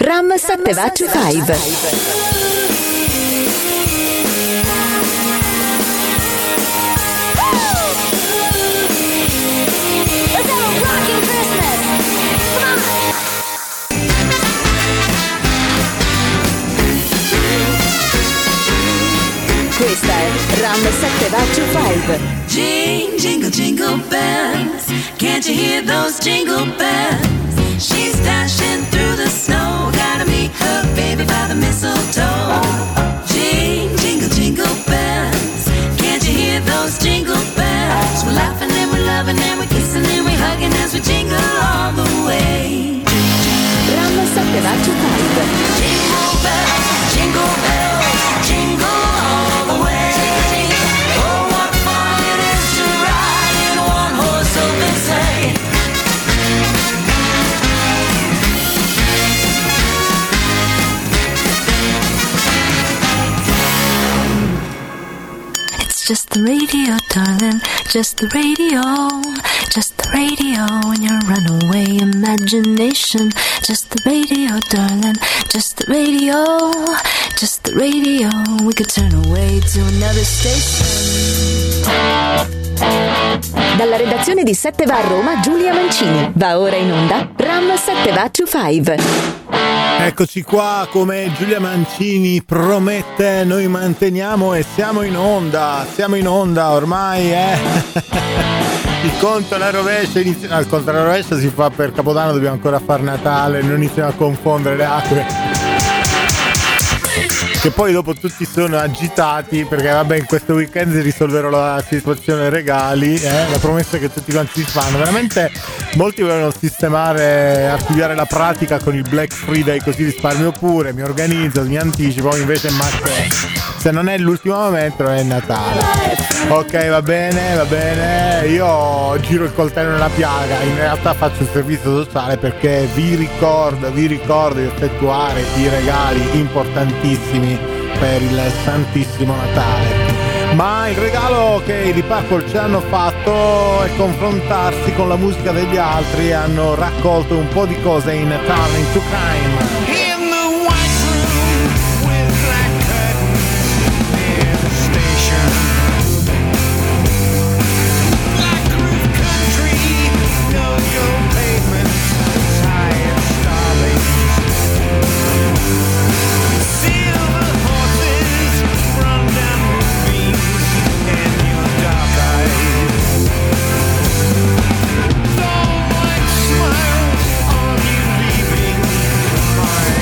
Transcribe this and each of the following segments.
Ram 725. Questa è Ram 725. Jingle, jingle bells, can't you hear those jingle bells? She's dashing through the snow, gotta meet her baby by the mistletoe. Jingle, jingle bells, can't you hear those jingle bells? We're laughing and we're loving and we're kissing and we're hugging as we jingle all the way. Ram 725. Jingle bells, jingle bells, jingle all the way. Oh, what fun it is to ride in a one-horse open sleigh. It's just the radio, darling, just the radio. Just the radio and your runaway imagination. Just the radio, darling, just the radio. Just the radio, we could turn away to another station. Dalla redazione di 7 va a Roma, Giulia Mancini. Va ora in onda Ram 725. Eccoci qua, come Giulia Mancini promette, noi manteniamo e siamo in onda ormai, Il conto alla rovescia inizia. Il conto alla rovescia si fa per Capodanno, dobbiamo ancora fare Natale, non iniziamo a confondere le acque. Che poi dopo tutti sono agitati perché vabbè, in questo weekend risolverò la situazione regali, la promessa che tutti quanti si fanno. Veramente molti vogliono sistemare, archiviare la pratica con il Black Friday, così risparmio pure, mi organizzo, mi anticipo, invece se non è l'ultimo momento non è Natale. Ok, va bene, io giro il coltello nella piaga, in realtà faccio il servizio sociale perché vi ricordo di effettuare i regali importantissimi per il Santissimo Natale. Ma il regalo che i Deep Purple ci hanno fatto è confrontarsi con la musica degli altri e hanno raccolto un po' di cose in Turning to Crime. Smile on you leaving my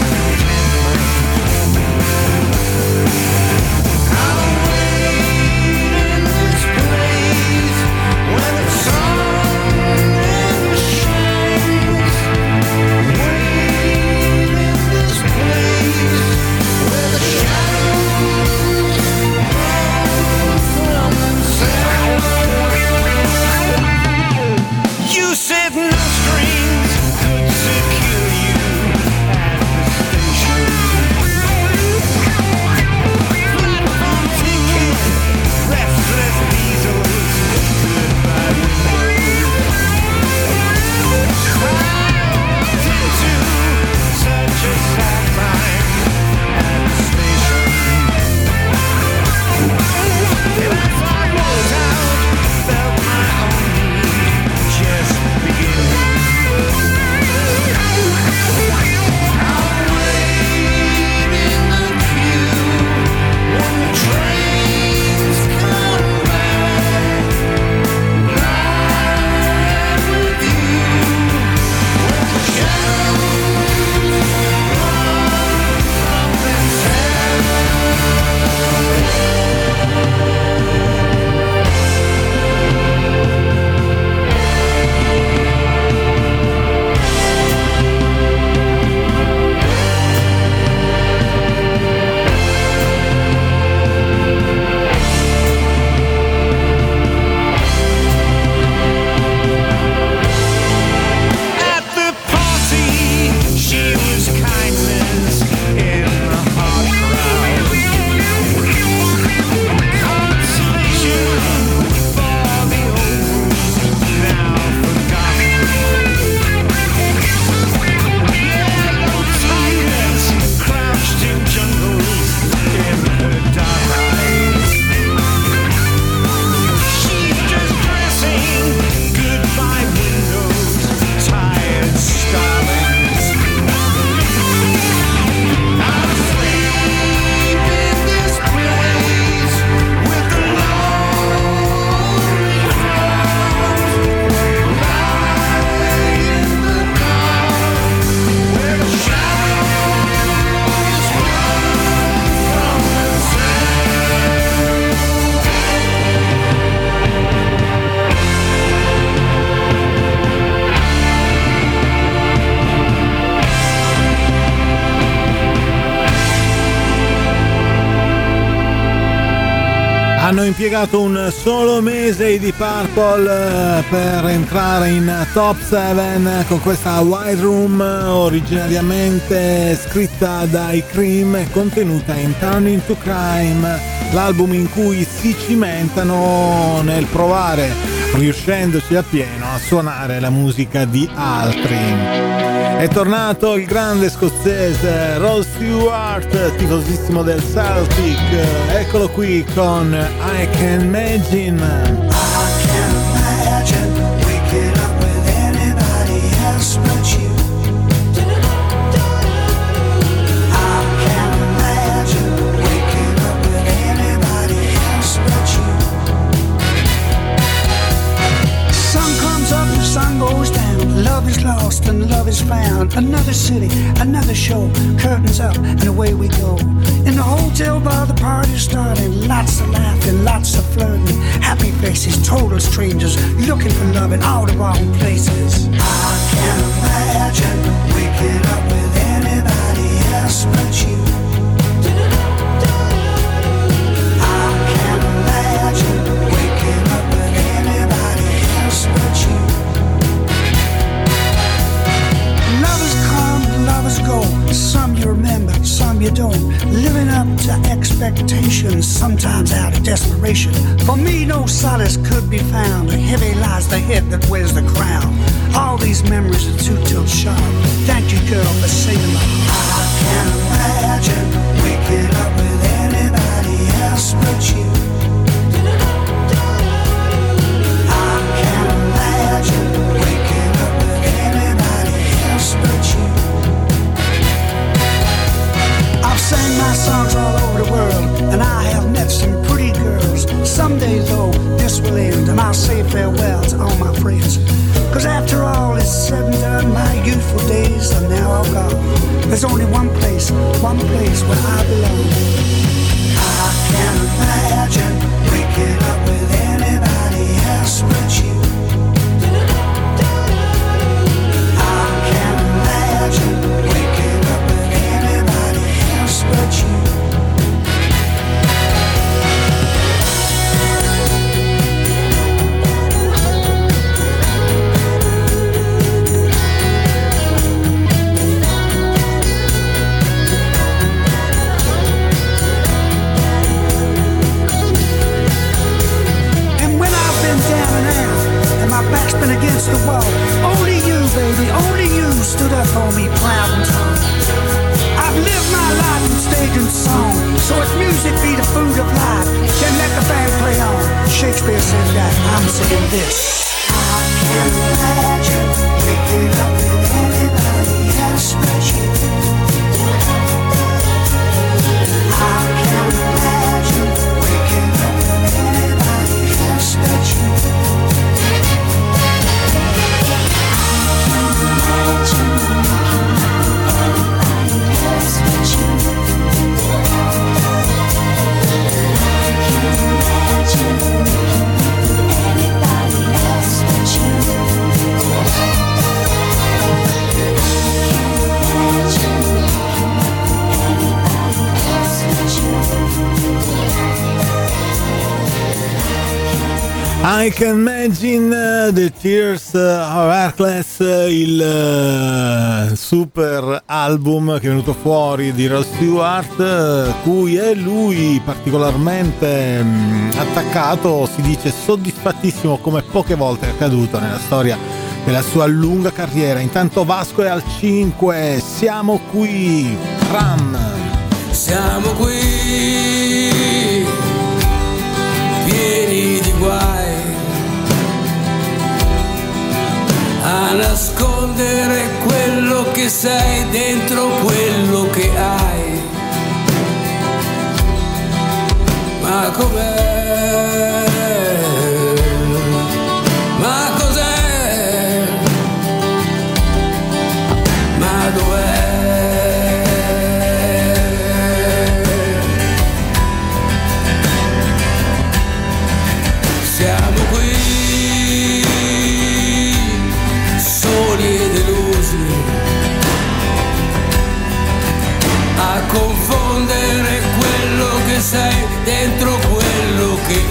Hanno impiegato un solo mese i Deep Purple per entrare in top 7 con questa White Room, originariamente scritta dai Cream e contenuta in Turning to Crime, l'album in cui si cimentano nel provare, riuscendoci appieno, a suonare la musica di altri. È tornato il grande scozzese Rod Stewart, tifosissimo del Celtic, eccolo qui con I Can Imagine. I can't imagine waking up with anybody else but you. I can't imagine waking up with anybody else but you. Sun comes up and sun goes down. Love is lost and love is found. Another city, another show. Curtains up and away we go. In the hotel bar the party's starting. Lots of laughing, lots of flirting. Happy faces, total strangers looking for love in all the wrong places. I can't imagine waking up with anybody else but you. I can't imagine waking up with anybody else but you. Lovers come, lovers go. Some you remember, some you don't. Living up to expectations, sometimes out of desperation. For me, no solace could be found. Heavy lies the head that wears the crown. All these memories are too tilt sharp. Thank you, girl, for saving my heart. I can't imagine waking up with anybody else but you. I can't imagine waking up with anybody else but you. I've sang my songs all over the world, and I have met some pretty girls. Someday, though, this will end, and I'll say farewell to all my friends. 'Cause after all is said and done, my youthful days are now all gone. There's only one place where I belong. I can't imagine waking up with anybody else but you. I can't imagine waking up with anybody else but you. Back's been against the wall. Only you, baby, only you stood up for me proud and tall. I've lived my life in stage and song, so if music be the food of life, then let the band play on. Shakespeare said that, I'm saying this. I can't imagine waking up with anybody else but you. I can't imagine waking up with anybody else but you. I Can Imagine the Tears of Hercules, il super album che è venuto fuori di Rod Stewart, cui è lui particolarmente attaccato, si dice soddisfattissimo come poche volte è accaduto nella storia della sua lunga carriera. Intanto Vasco è al 5, siamo qui, Ram. Siamo qui, pieni di guai, a nascondere quello che sei dentro quello che hai. Ma com'è? Ma cos'è? Ma dov'è? Siamo qui, soli e delusi, a confondere quello che sei dentro quello che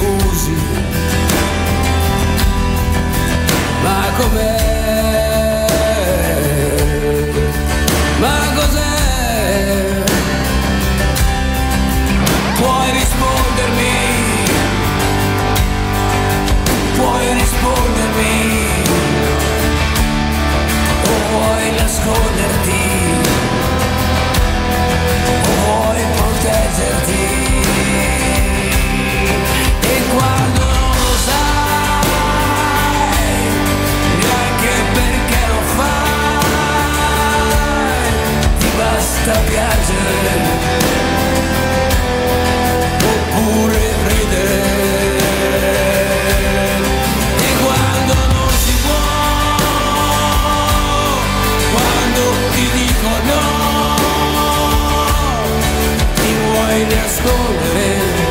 nascondere,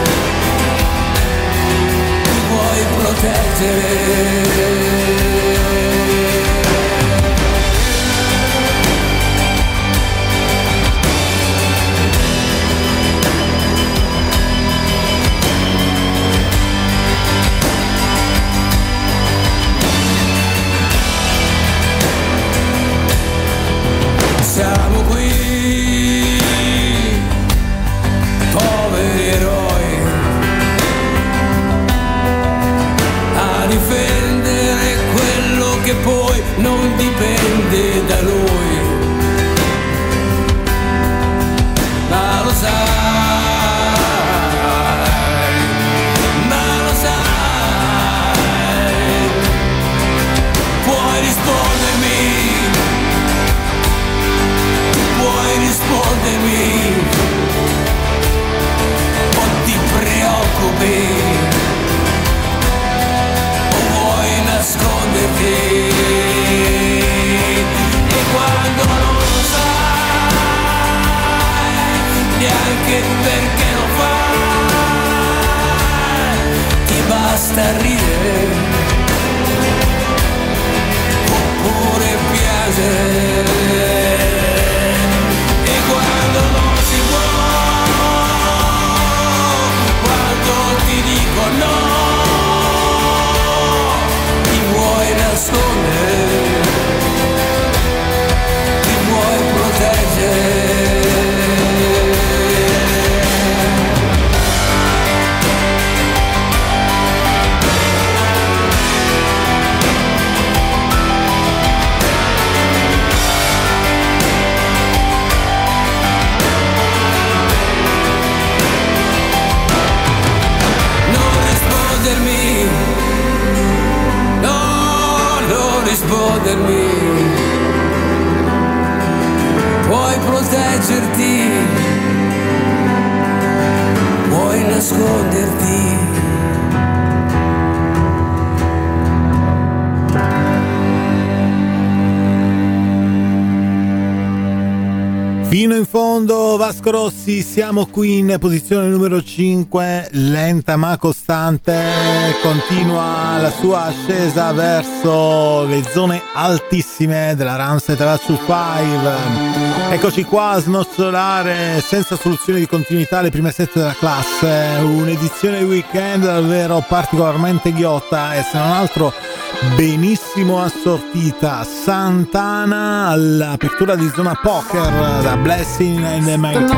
ti vuoi proteggere. Siamo qui, poveri eroi, a difendere quello che poi non dipende da noi. Ma lo sai, puoi rispondermi. Rispondermi, o ti preoccupi, o vuoi nasconderti, e quando non lo sai, neanche perché lo fai, ti basta ridere, oppure piangere. Quando non si può, quando ti dico no, ti vuoi nascondere, ti vuoi proteggere. No, non rispondermi, puoi proteggerti, puoi nasconderti. Fino in fondo Vasco Rossi, siamo qui in posizione numero 5, lenta ma costante, continua la sua ascesa verso le zone altissime della Ramstedt Tavacu 5. Eccoci qua a snocciolare senza soluzione di continuità le prime 7 della classe, un'edizione weekend davvero particolarmente ghiotta e se non altro benissimo assortita. Santana all'apertura di zona poker da Blessing and the Matrix.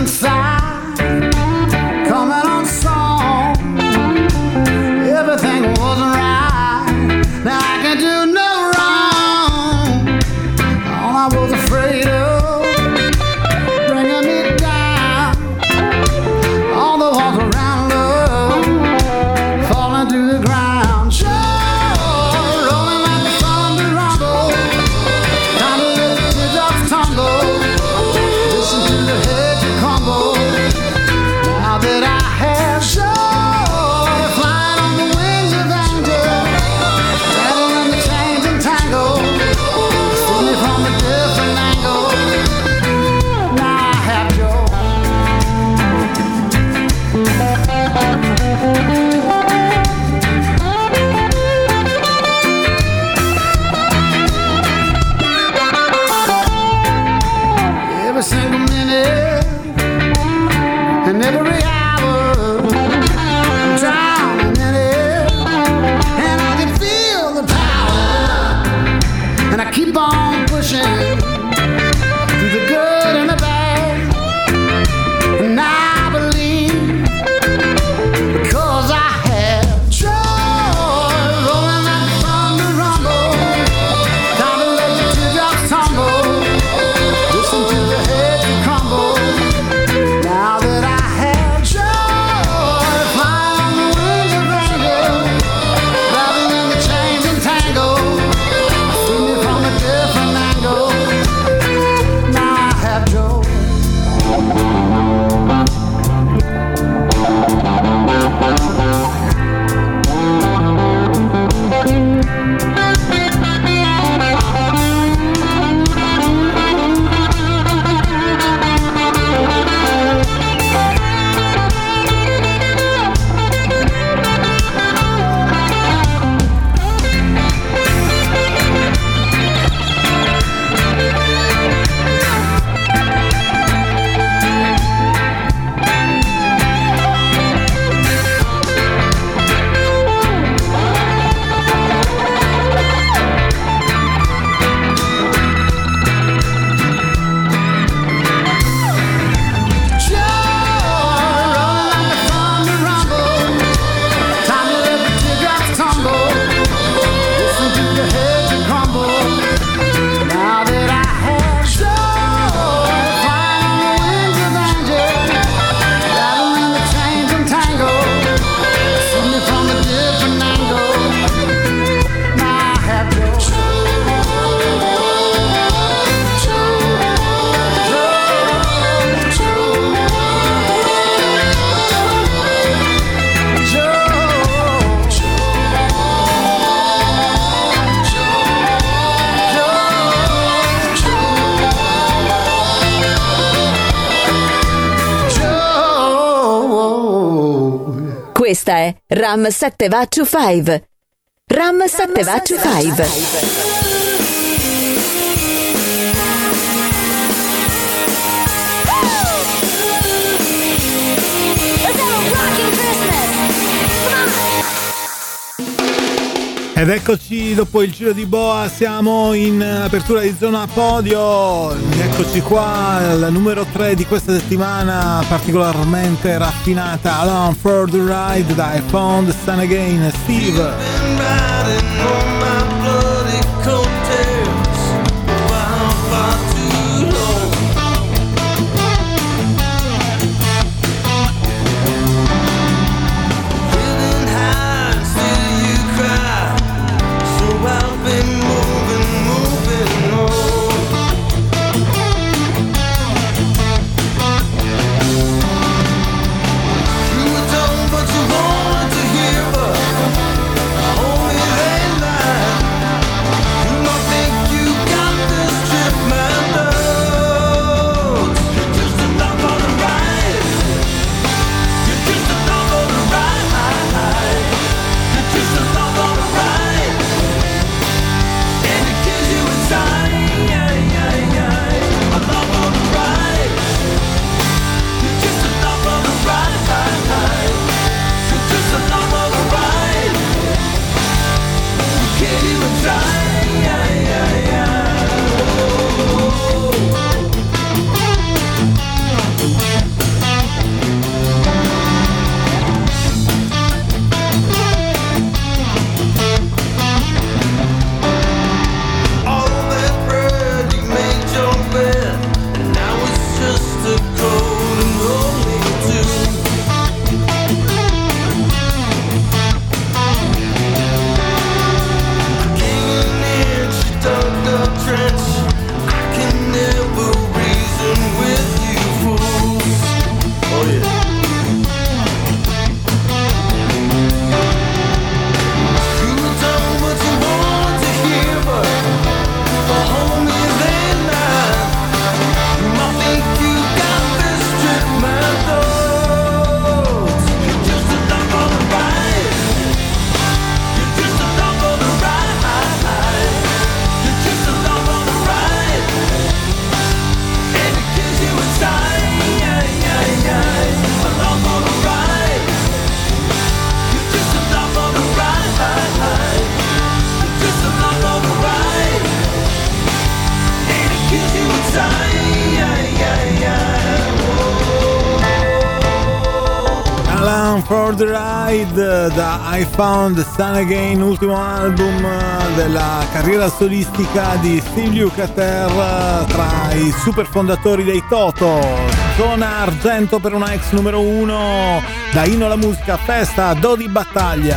Coming on strong, everything wasn't right. Now I can do no wrong. All I was afraid of bringing me down. All the walls around love falling to the ground. Sure, rolling like the thunder rumble. Time to let the teardrops tumble. Listen to the head to crumble. Now that I have joy flying on the wings of anger, rattling the chains and tangle, see me from a different angle. Now I have joy. Every single minute and every hour, I'm drowning in it, and I can feel the power, and I keep on pushing through the good and the bad, and I believe because I have joy rolling like the thunder rumble. Time to let the teardrops tumble. Listen to the head to crumble. Now that I have joy flying on the wings of anger, rattling the chains and tangle, see me from a different angle. Questa è Ram 7 va to 5. Ram 7 va to 5. Ed eccoci dopo il giro di boa, siamo in apertura di zona podio. Eccoci qua, al numero 3 di questa settimana, particolarmente raffinata, Along for the Ride da I Found the Sun Again, Steve. For the Ride da I Found the Sun Again, ultimo album della carriera solistica di Steve Lukather, tra i super fondatori dei Toto. Zona argento per una ex numero 1 da Inno alla musica, festa, do di battaglia.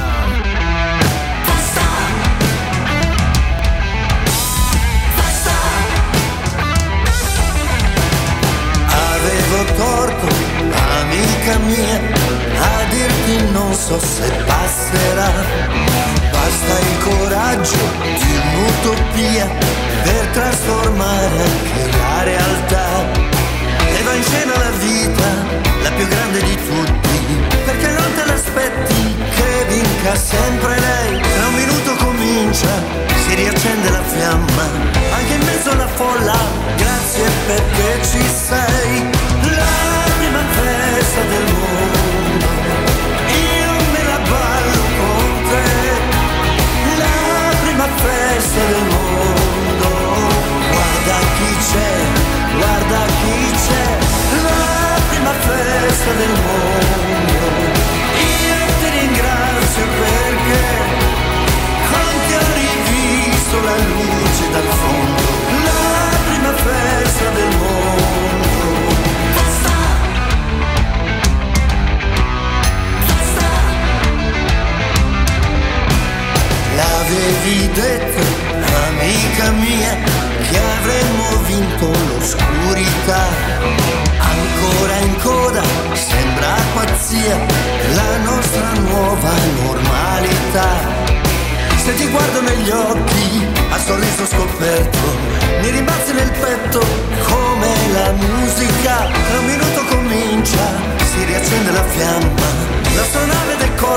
Avevo torto, amica mia, a dirti non so se passerà. Basta il coraggio di un'utopia per trasformare anche la realtà. E va in scena la vita, la più grande di tutti, perché non te l'aspetti che vinca sempre lei. Tra un minuto comincia, si riaccende la fiamma, anche in mezzo alla folla, grazie perché ci sei. La prima festa del mondo, io me la ballo con te. La prima festa del mondo, guarda chi c'è, guarda chi c'è. La prima festa del mondo, io ti ringrazio perché anche ho rivisto la luce dal fondo. La prima festa del mondo. L'avevi detto, amica mia, che avremmo vinto l'oscurità. Ancora in coda, sembra pazzia, la nostra nuova normalità. Se ti guardo negli occhi, a sorriso scoperto, mi rimbalzi nel petto come la musica. Tra un minuto comincia, si riaccende la fiamma, l'astronave decolla.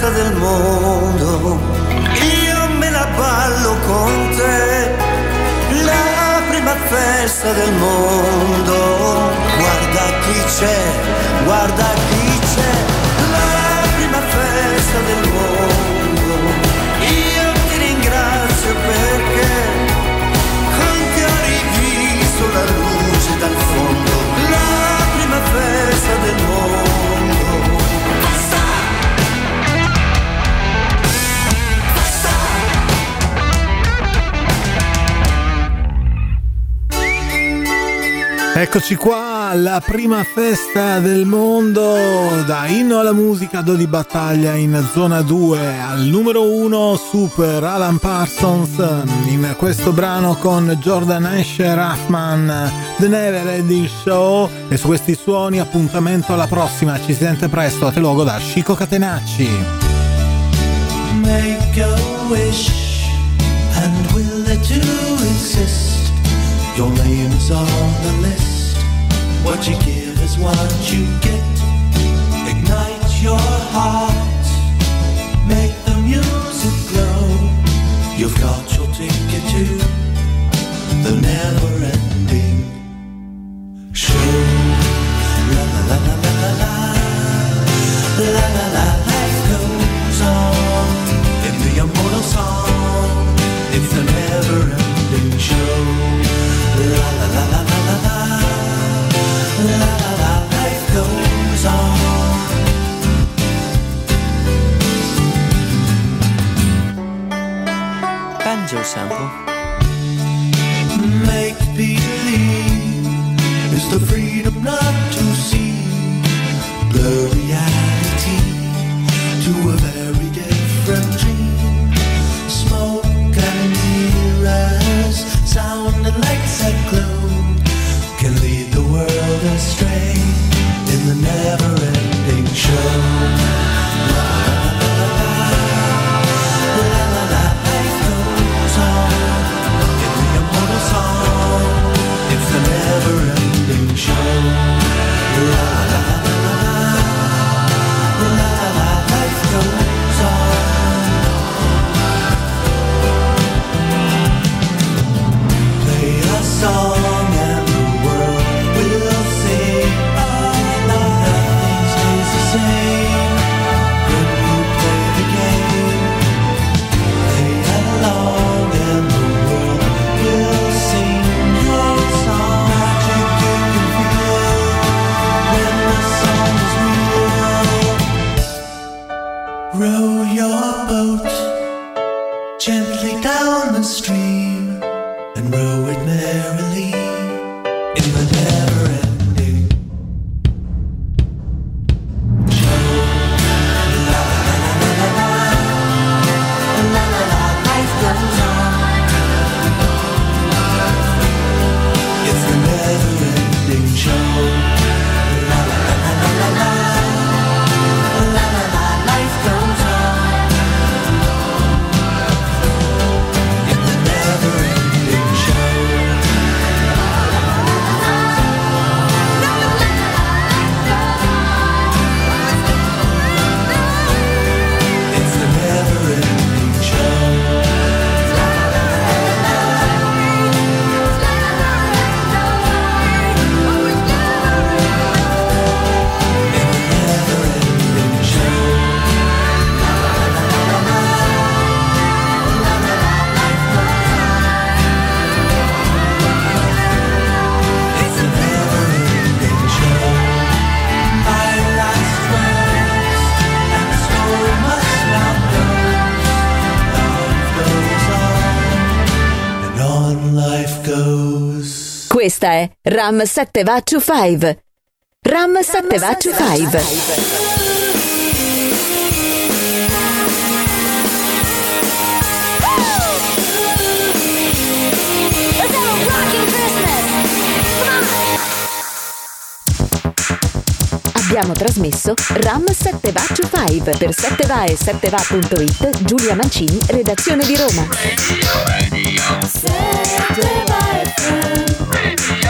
festa del mondo, io me la ballo con te, la prima festa del mondo. Guarda chi c'è, guarda chi c'è, la prima festa del mondo. Io ti ringrazio perché anche ho rivisto la luce dal fondo, la prima festa del mondo. Eccoci qua, la prima festa del mondo, da Inno alla musica, do di battaglia in zona 2 al numero 1 Super Alan Parsons in questo brano con Jordan Asher Rahman, The Never Ending Show. E su questi suoni appuntamento alla prossima, ci si sente presto, a te luogo da Chico Catenacci. Make a wish and will let you exist. Your name's on the list. What you give is what you get. Ignite your heart, make the music glow. You've got your ticket to the never-ending show. La la la la la la la la la la. Life goes on in the immortal song. It's the never-ending show. La la la la la la la, la la la, life goes on. Banjo sample. Make believe is the freedom not to see the reality to a very different dream. Smoke and mirrors, sound and lights that glow can lead the world astray in the never-ending show. La la la la, life goes on in the immortal song. It's the never-ending show. La la la, life goes on. Song and the world will sing. Nothing stays the same when you play the game. Play along and the world will sing your song. Magic you can feel when the song is real. Row your boat gently down the stream and row it merrily in the never-ending show. La la la la la la, la la la, life goes on. It's the never-ending show. La la la la la la, la la la, life goes on. In the never-ending show. It's the never-ending show. It's the never-ending show. My last words, and so must not go. Life goes on, and on life goes. Questa è Ram 7 va to 5. Ram 7 va to 5. Abbiamo trasmesso Ram 7 va to 5 per 7va e 7va.it. Giulia Mancini, redazione di Roma. Radio. 7va FM.